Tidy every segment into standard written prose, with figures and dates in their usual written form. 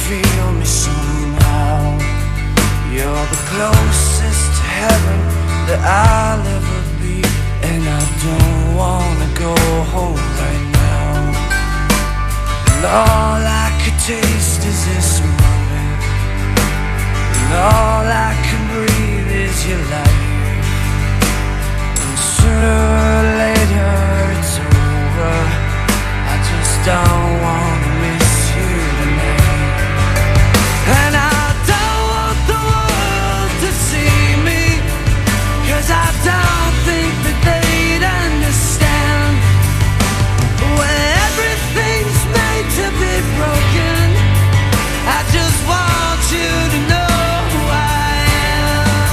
feel me somehow. You're the closest to heaven that I'll ever be, and I don't wanna go home right now. And all I could taste is this moment, and all I can breathe is your life. And sooner or later it's over. I just don't wanna miss you tonight. And I don't want the world to see me, 'cause I don't think that they'd understand. When everything's made to be broken, I just want you to know who I am.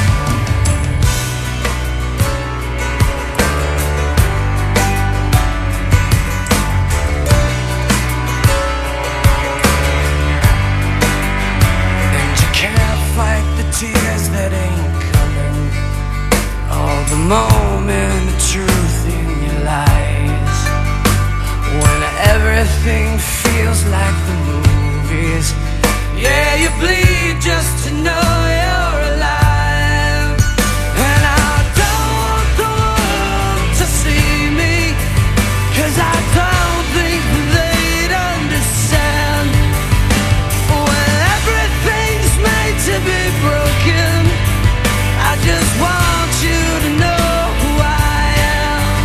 And you can't fight the tears that ain't coming, all the moment of truth in your lies. When everything feels like the movies, yeah, you bleed just to know you're alive. And I don't want the world to see me, 'cause I don't think that they'd understand. When everything's made to be broken, I just want you to know who I am.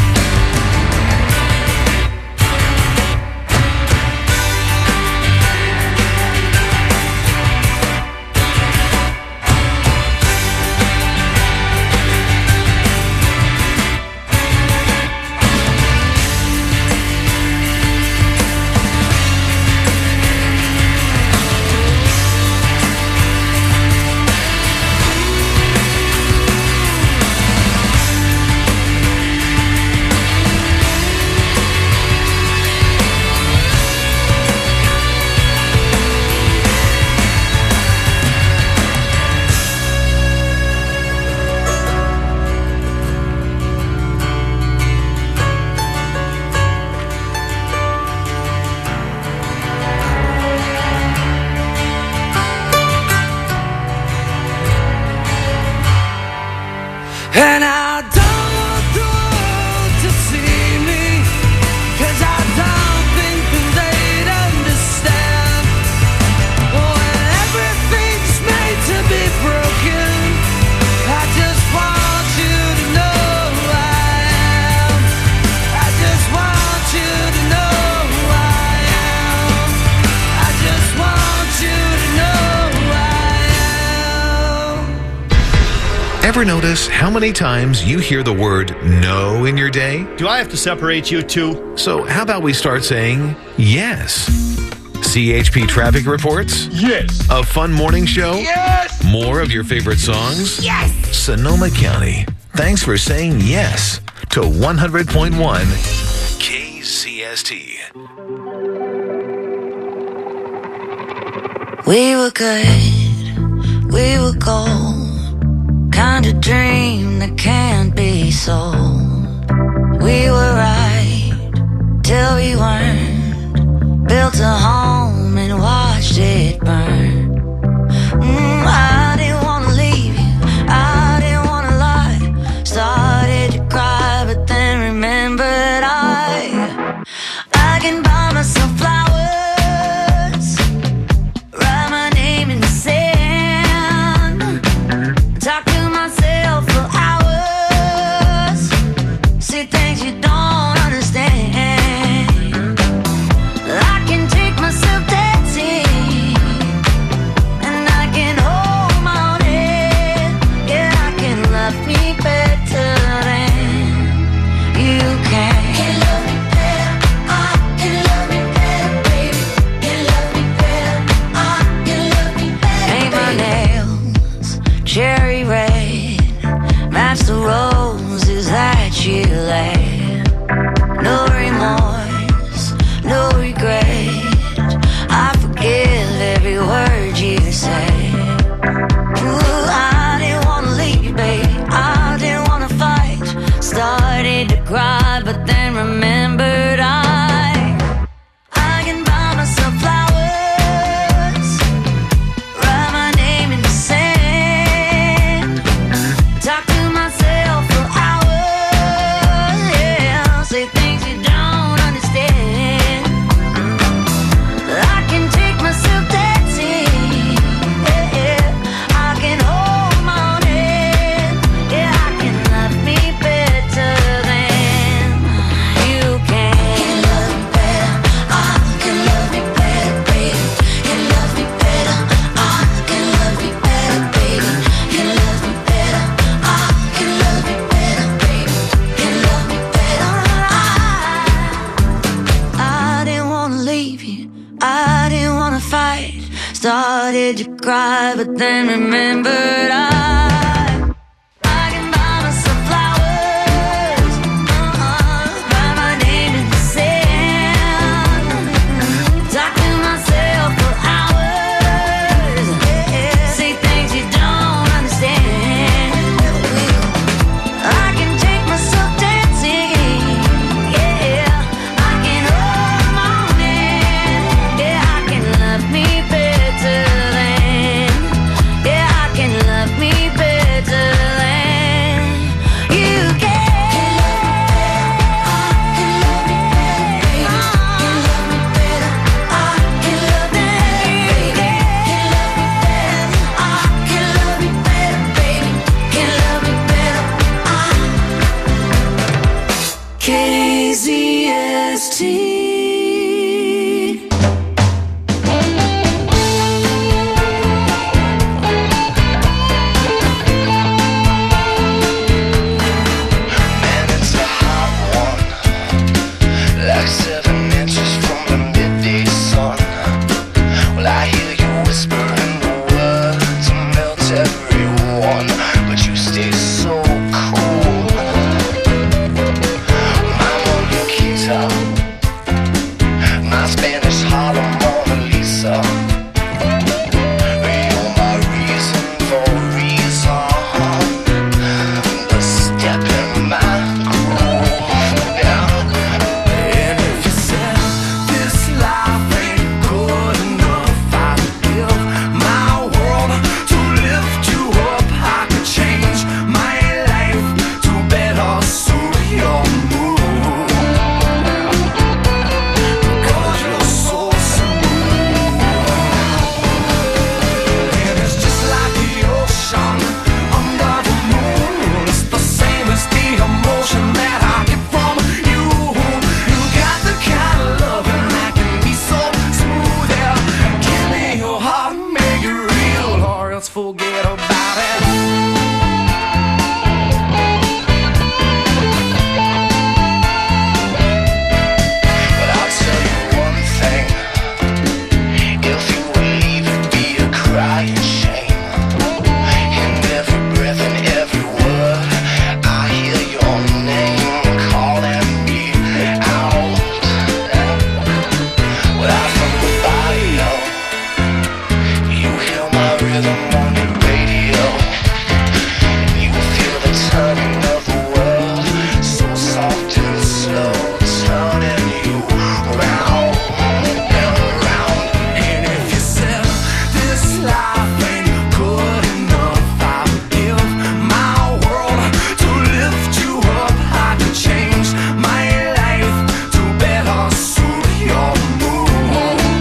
And I don't want the world to see me, 'cause I don't think that they'd understand. When everything's made to be broken, I just want you to know who I am. I just want you to know who I am. I just want you to know who I am. Ever notice how many times you hear the word no in your day? Do I have to separate you two? So how about we start saying yes? CHP Traffic Reports? Yes. A fun morning show? Yes. More of your favorite songs? Yes. Sonoma County, thanks for saying yes to 100.1 KCST. We were good, we were gold, kind of dream that can't be sold. We were right till we weren't, built a home and watched it burn. I didn't want to leave you, I didn't want to lie. Started to cry, but then remembered I can buy myself flowers, write my name in the sand, talk to myself for hours, see things you don't understand. I can take myself started to cry, but then remembered I can buy myself flowers, write my name in the sand, talk to myself for hours, say things you don't understand. I can take myself dancing, yeah, I can hold my own hand, yeah, I can love me better than, yeah, I can love me better than you can. KZST. Man, it's a hot one, like 7 inches from the midday sun. Well, I hear you whispering the words to melt everyone, but you stay so cool. My Mona Lisa, my Spanish Harlem Mona Lisa. You're my reason for reason, the step in my groove. And if you said this life ain't good enough, I would give my world to lift you up. I could change my life to better suit your mood, because you're so smooth. And it's just like the ocean under the moon. It's the same as the emotion that I get from you. You got the kind of loving that can be so smooth. Yeah, give me your heart, make it real, or else forget about it. But I'll tell you one thing, if you will leave it be a crying shame. In every breath and every word, I hear your name calling me out. Well, I'm from the barrio, you hear my rhythm on your radio, and you feel the turning of the world, so soft and slow, turning you round and round. And if you said this life ain't good enough, I would give my world to lift you up. I could change my life to better suit your mood,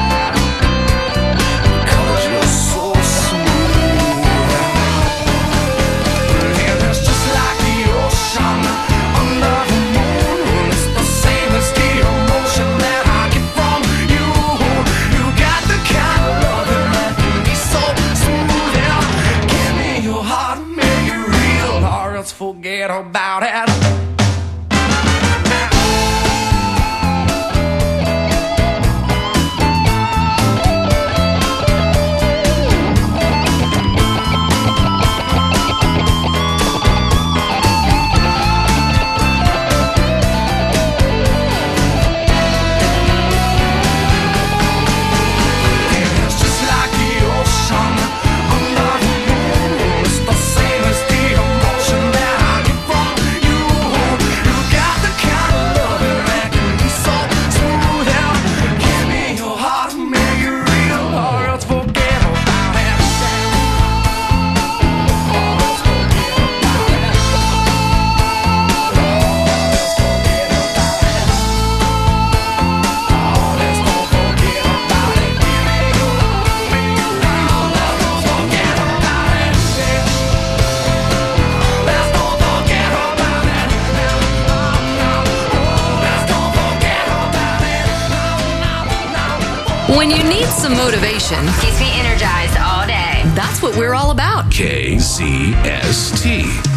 because you're so smooth. And it's just like the ocean under the moon. It's the same as the emotion that I get from you. You got the kind of loving that can be so smooth. Yeah, give me your heart, make it real, or else forget about it. It's just like the ocean under the moon. It's the same as the emotion that I get from you. You got the kind of loving that can be so smooth. Yeah, give me your heart, make it real, or else forget about it. Or else forget about it. Or else forget about it. Oh, let's don't forget about it. Give me your heart, make it real. Let's don't forget about it. Let's don't forget about it. Let's don't forget about it. When you need some motivation, Keeps me energized all day. that's what we're all about. KZST.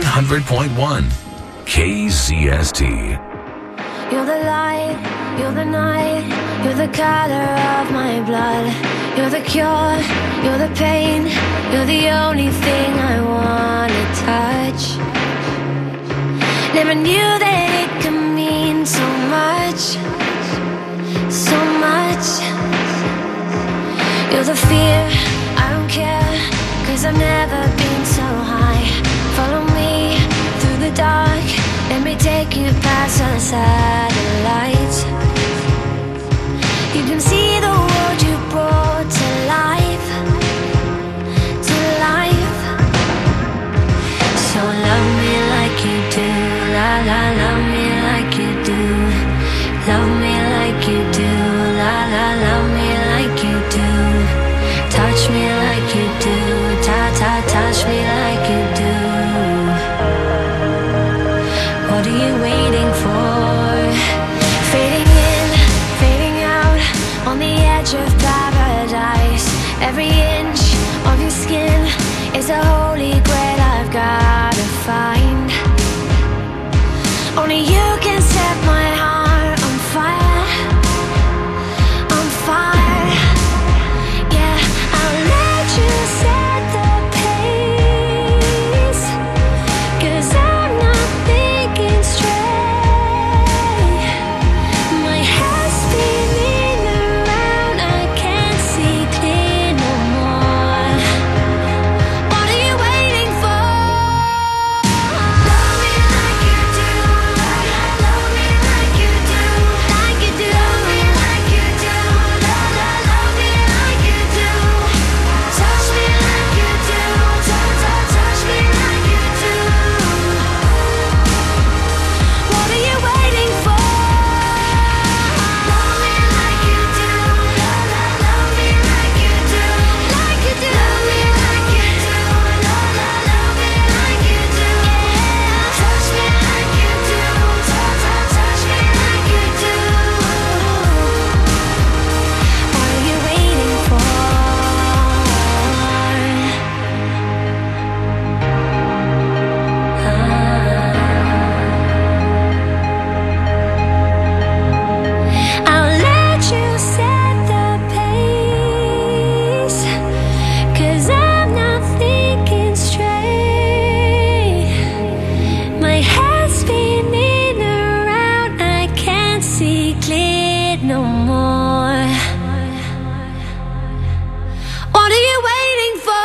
100.1 KZST. You're the light, you're the night, you're the color of my blood. You're the cure, you're the pain, you're the only thing I wanna touch. Never knew that it could mean so much, so much. You're the fear, I don't care, 'cause I've never been so high. Follow me through the dark, let me take you past the satellites. You can see the world you brought to life, to life. So love me like you do, la la, love me like you do. Love me like you do, la la, love me like you do. Touch me like you do, ta ta, touch me like you do. What are you waiting for? Fading in, fading out, on the edge of paradise. Every inch of your skin is a holy grail I've gotta find. Only you can set my heart on fire, on fire. Yeah, I'll let you set the pace, 'cause I'm not thinking straight. My head's spinning around, I can't see clear no more. What are you waiting for? Love me like you do, love me like you do, like you do. Love me like you do, love me like you do. Touch me like you do, touch me like you do. What are you waiting for? Love me like you do, love me like you do, like you do. Love me like you do, love me like you do. Touch me like you do, touch me like you do. What are you waiting for? I'll let you set the pace, 'cause I'm not thinking straight. My head's spinning around, I can't see clear no more. What are you waiting for?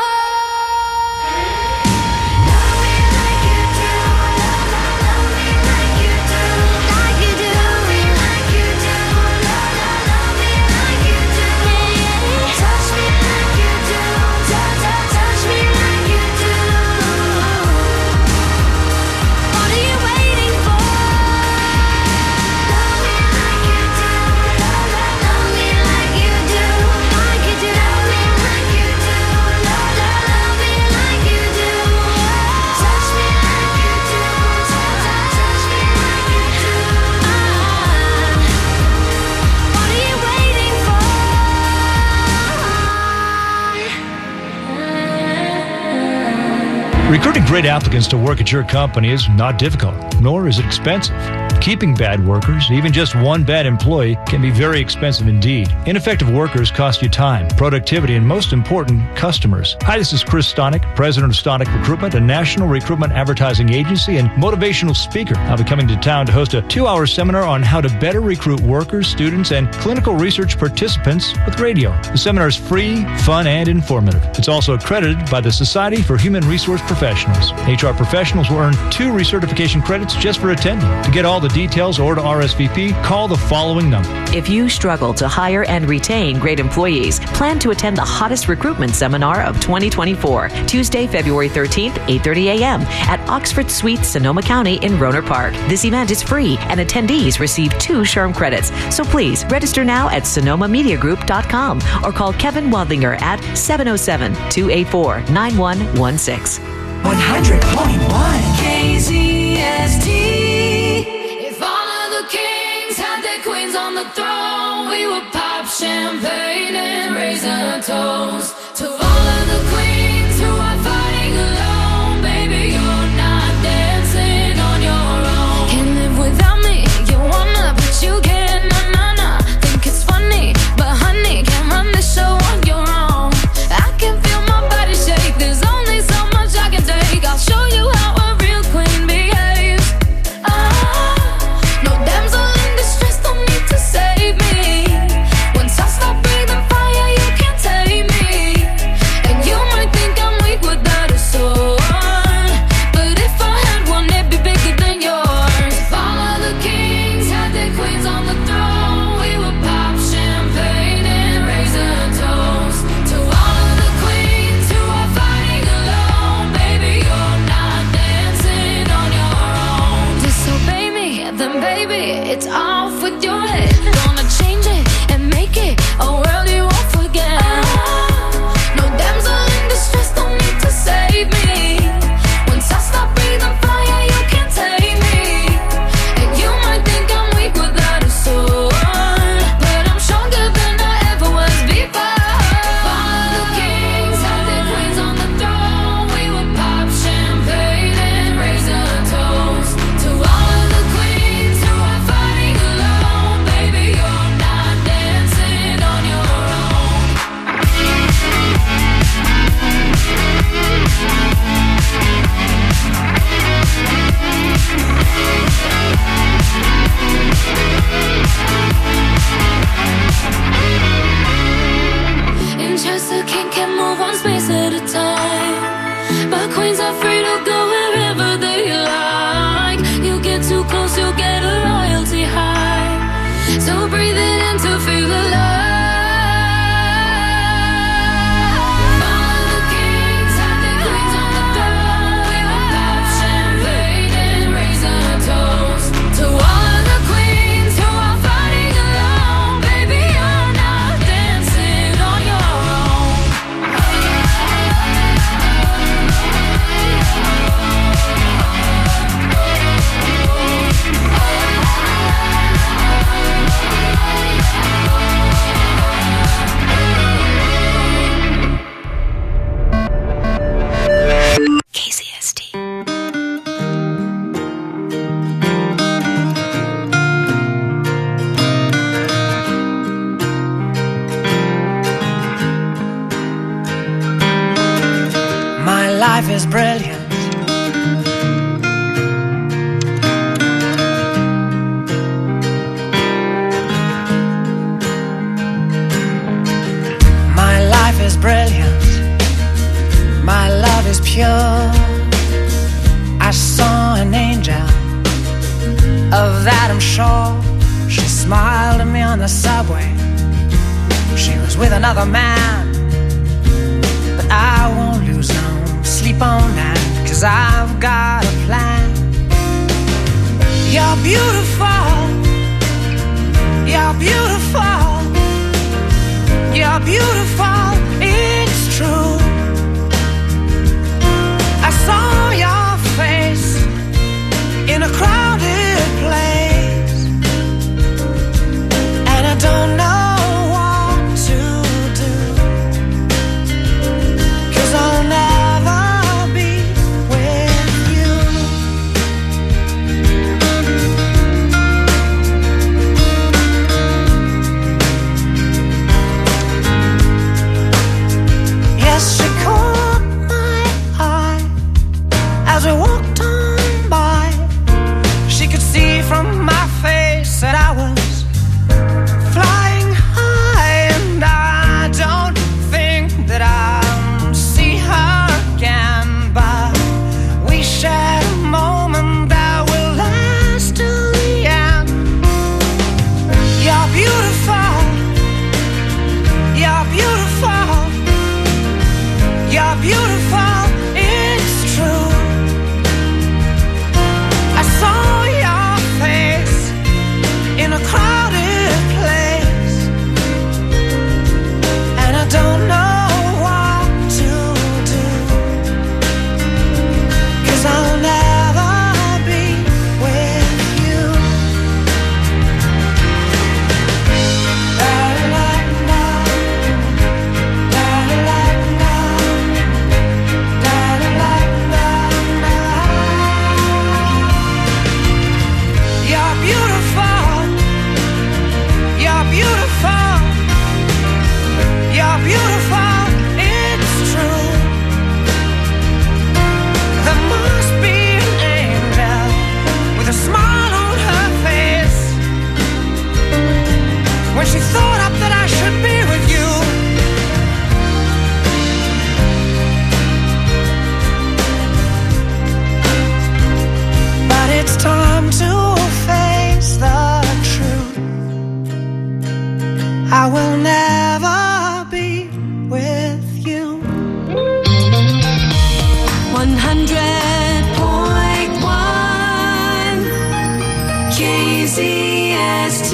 Love me like you do, love me like you do, like you do. Love me like you do, love me like you do. Touch me like you do, touch me like you do. What are you waiting for? Love me like you do, love me like you do, like you do. Love me like you do, love me like you do. Touch me like you do, touch me like you do. What are you waiting for? Recruiting great applicants to work at your company is not difficult, nor is it expensive. Keeping bad workers, even just one bad employee, can be very expensive indeed. Ineffective workers cost you time, productivity, and most important, customers. Hi, this is Chris Stonick, president of Stonick Recruitment, a national recruitment advertising agency and motivational speaker. I'll be coming to town to host a 2-hour seminar on how to better recruit workers, students, and clinical research participants with radio. The seminar is free, fun, and informative. It's also accredited by the Society for Human Resource Professionals. HR professionals will earn 2 recertification credits just for attending. To get all the details or to RSVP, call the following number. If you struggle to hire and retain great employees, plan to attend the hottest recruitment seminar of 2024, Tuesday, February 13th, 8:30 a.m. at Oxford Suites, Sonoma County in Rohnert Park. This event is free and attendees receive 2 SHRM credits. So please register now at sonomamediagroup.com or call Kevin Wadlinger at 707-284-9116. 100.1 KZST. If all of the kings had their queens on the throne, we would pop champagne and raise a toast to all of the queens who are fighting alone. Baby, you're not there. life is brilliant. My life is brilliant. My love is pure. I saw an angel, of that I'm sure. She smiled at me on the subway. She was with another man, but I won't lose no sleep on that, 'cause I've got a plan. You're beautiful. You're beautiful. You're beautiful. It's true. I saw your face in a crowded place, and I don't know what to do, 'cause I'll never be with you. Yes, she caught my eye as we walked on by. She could see from my face that I was flying high, and I don't think that I'll see her again, but we shared a moment that will last till the end. You're beautiful. You're beautiful. You're beautiful. It's true. I saw your face in a crowded place, and I don't know what to do, 'cause I'll never be with you. La la la, la la la, la la la la. You're beautiful. You're beautiful. You're beautiful. It's true. There must be an angel with a smile on her face when she thought up that I should be with you. But it's time to face the truth. I will never be with you. 100.1 KZST.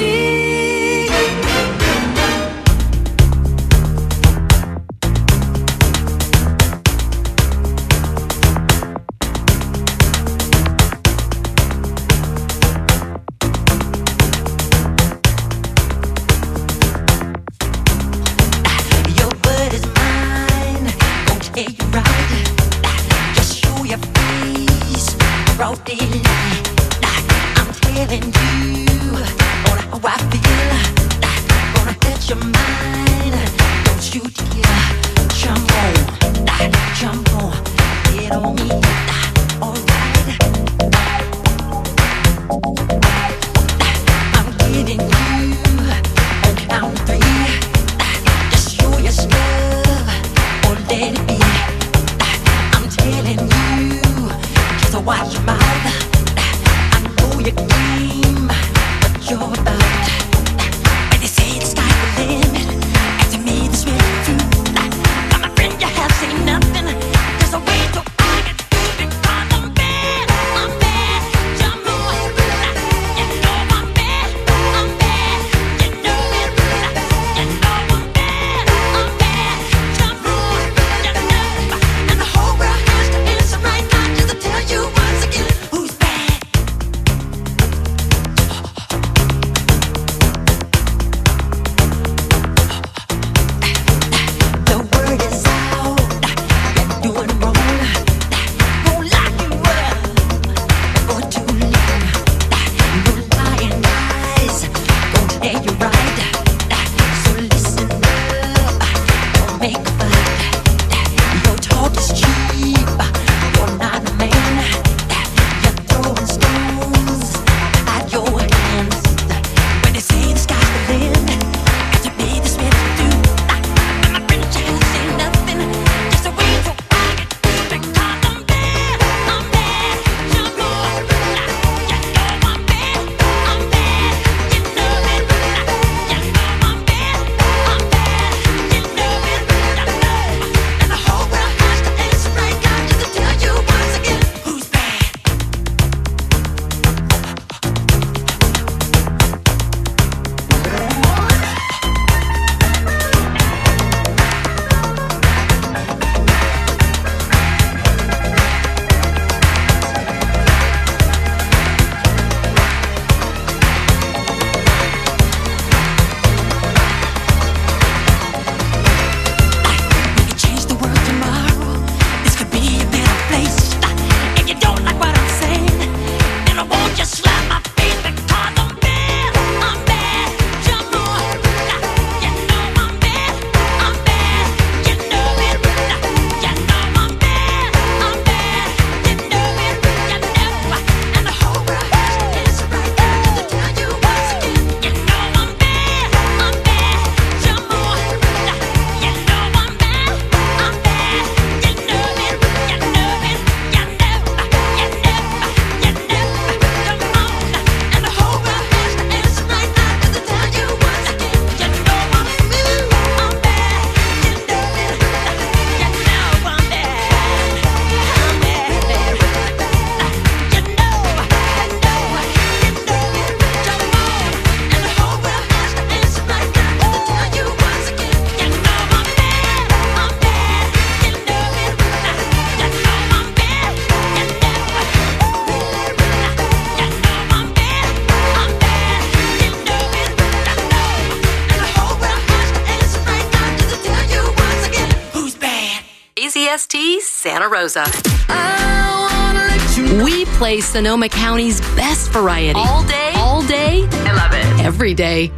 KCST Santa Rosa. We play Sonoma County's best variety. All day. All day. I love it. Every day.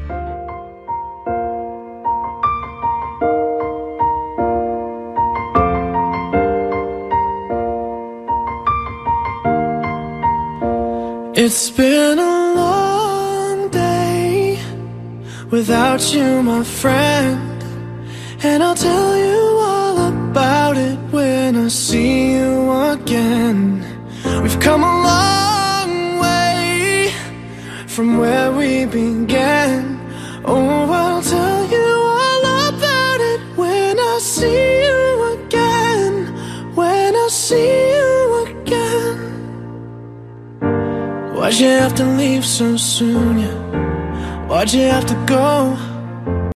It's been a long day without you, my friend, and I'll tell you all about it when I see you again. We've come a long way from where we began. Oh, I'll tell you all about it when I see you again. When I see you again. Why'd you have to leave so soon, yeah? Why'd you have to go?